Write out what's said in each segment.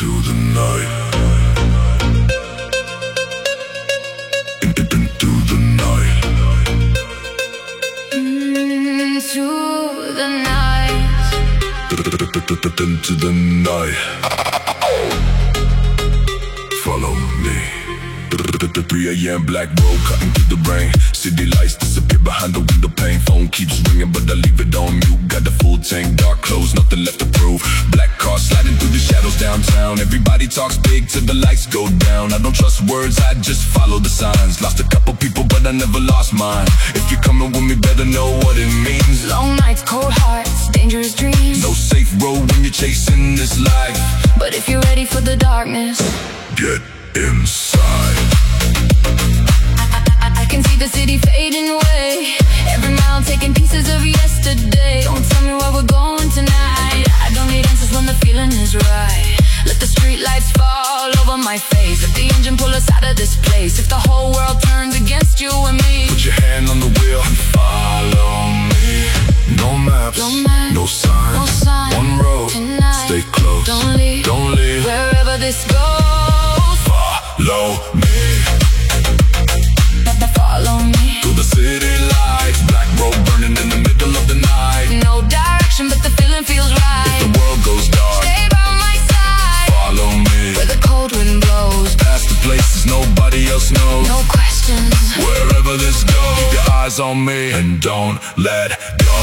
into the night. Into the night. Into the night. Into the night. Follow me. 3 a.m. black road cutting through the rain. City lights disappear behind the window pane. Phone keeps ringing but I leave it on mute. Got the full tank, dark clothes, nothing left to prove. Black car sliding through the shadows downtown. Everybody talks big till the lights go down. I don't trust words, I just follow the signs. Lost a couple people but I never lost mine. If you're coming with me, better know what it means. Long nights, cold hearts, dangerous dreams. No safe road when you're chasing this life. But if you're ready for the darkness, get inside. I can see the city fading away. Every mile taking pieces of yesterday. Don't tell me where we're going tonight. I don't need answers when the feeling is right. Let the street lights fall over my face. Let the engine pull us out of this place. If the whole world turns against you and me, put your hand on the wheel and follow me. No maps, no signs, one road, tonight. Stay close, Don't leave, wherever this goes. Follow me. Follow me through the city lights. Black road burning in the middle of the night. No direction but the feeling feels right. If the world goes dark, stay by my side. Follow me where the cold wind blows. Past the places nobody else knows. No questions. Wherever this goes, keep your eyes on me and don't let go.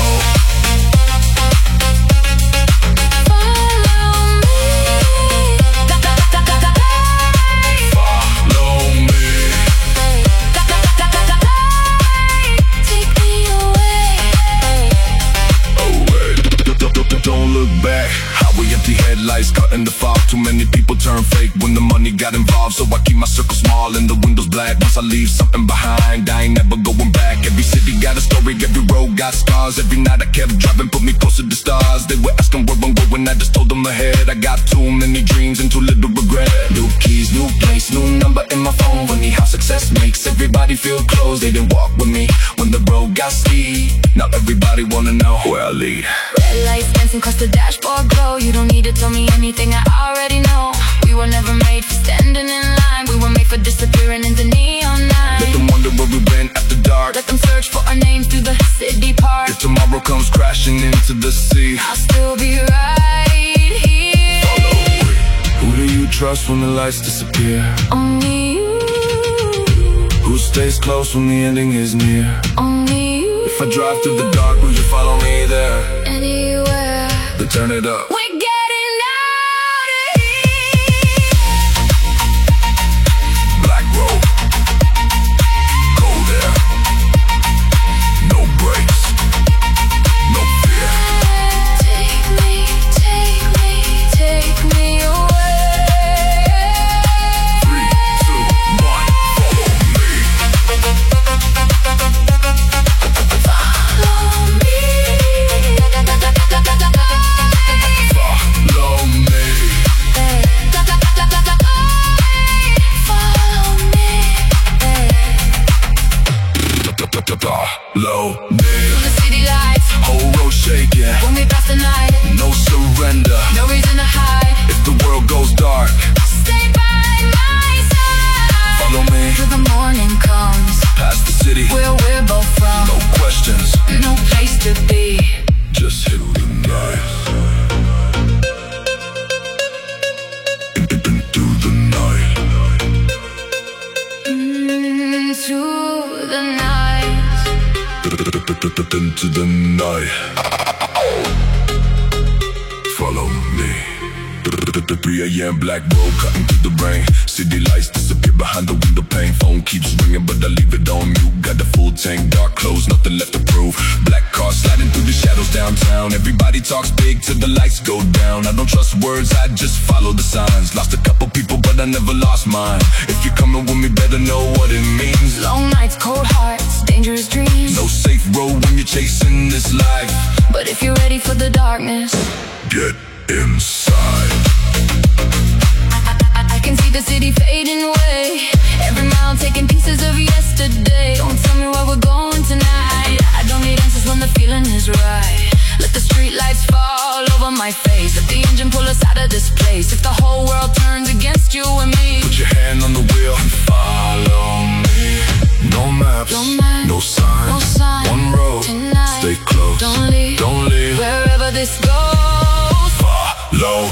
Don't look back. Highway empty headlights cutting the fog. Too many people turn fake when the money got involved. So I keep my circle small and the windows black. Once I leave something behind, I ain't never going back. Every city got a story, every road got scars. Every night I kept driving, put me closer to stars. They were asking where I'm going, I just told them ahead. I got too many dreams and too little regret. New keys, new place, new number in my phone. Funny how success makes everybody feel close. They didn't walk with me when the road got steep. Now everybody wanna know where I lead. Red lights dancing across the dashboard glow. You don't need to tell me anything, I already know. We were never made for standing in line. We were made for disappearing into neon night. Let them wonder where we went after dark. Let them search for our names through the city park. If tomorrow comes crashing into the sea, I'll still be right here. Follow me. Who do you trust when the lights disappear? Only you. Who stays close when the ending is near? Only you. If I drive through the dark, will you follow me there? Anywhere. Then turn it up. We're getting out of here. Black road, cold air, no brakes, no fear. Take me, take me, take me away. 3, 2, 1, follow me. Follow me. Follow me. Follow me. Through the city lights, Whole road shaking, when we pass the night, no surrender. no reason to hide. If the world goes dark, Stay by my side. follow me. Till the morning comes, Past the city, where we're both from. no questions, No place to be. just hit the night. Into the night. Into the night. Into the night. Follow me. 3 a.m. black road cutting through the rain. City lights disappear behind the window pane. Phone keeps ringing but I leave it on mute. Got the full tank, dark clothes, nothing left to prove. Black car sliding through the shadows downtown. Everybody talks big till the lights go down. I don't trust words, I just follow the signs. Lost a couple people but I never lost mine. If you're coming with me, better know what it means. Long nights, cold hearts, dangerous dreams. No safe road when you're chasing this life. But if you're ready for the darkness, get inside. I can see the city fading away. Every mile taking pieces of yesterday. Don't tell me where we're going tonight. I don't need answers when the feeling is right. Let the street lights fall over my face. Let the engine pull us out of this place. If the whole world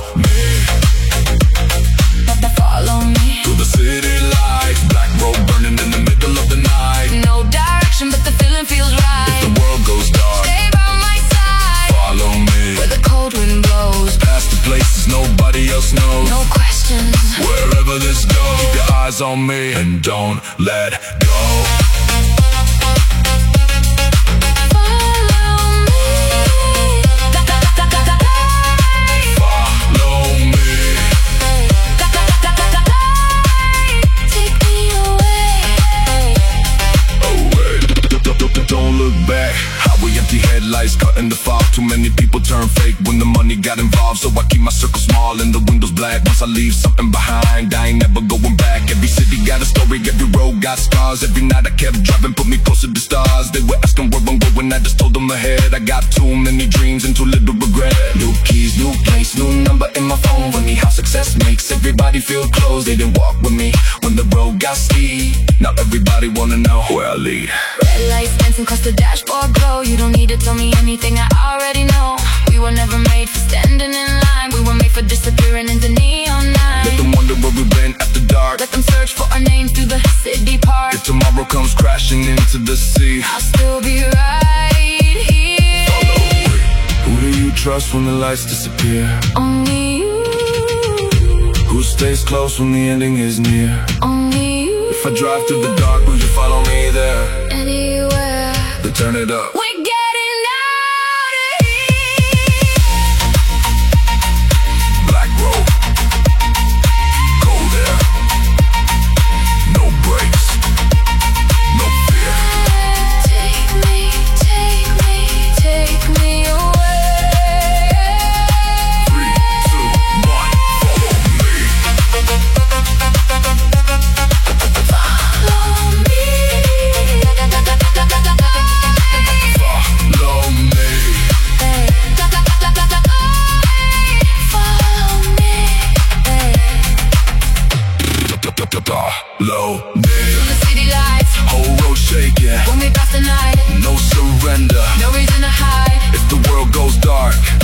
me. Follow me. Through the city lights, black road burning in the middle of the night. No direction, but the feeling feels right. If the world goes dark, Stay by my side. follow me. Where the cold wind blows, Past the places nobody else knows. no questions. Wherever this goes, keep your eyes on me and don't let go. Headlights cutting the fog. Too many people turn fake when the money got involved. So I keep my circle small and the windows black. Once I leave something behind, I ain't never going back. Every city got a story, every road got scars. Every night I kept driving, put me closer to stars. They were asking where I'm going, I just told them ahead. I got too many dreams and too little regret. New keys, new place, new number in my phone. Funny how success makes everybody feel close. They didn't walk with me when the road got steep. Now everybody wanna know where I lead. Red lights dancing across the dashboard glow. You don't need to tell me anything, I already know. We were never made for standing in line. We were made for disappearing into neon night. Let them wonder where we've been after dark. Let them search for our names through the city park. If tomorrow comes crashing into the sea, I'll still be right here. follow me. Who do you trust when the lights disappear? Only you. Who stays close when the ending is near? Only you. If I drive through the dark, will you follow me there? Anywhere. Then turn it up. We're getting out of here. Black road, cold air, no brakes, no fear. Take me, take me, take me away. 3, 2, 1, follow me. Follow me. Follow me. Follow me. The city lights, Whole road shaking, when we pass the night, no surrender. no reason to hide. If the world goes dark,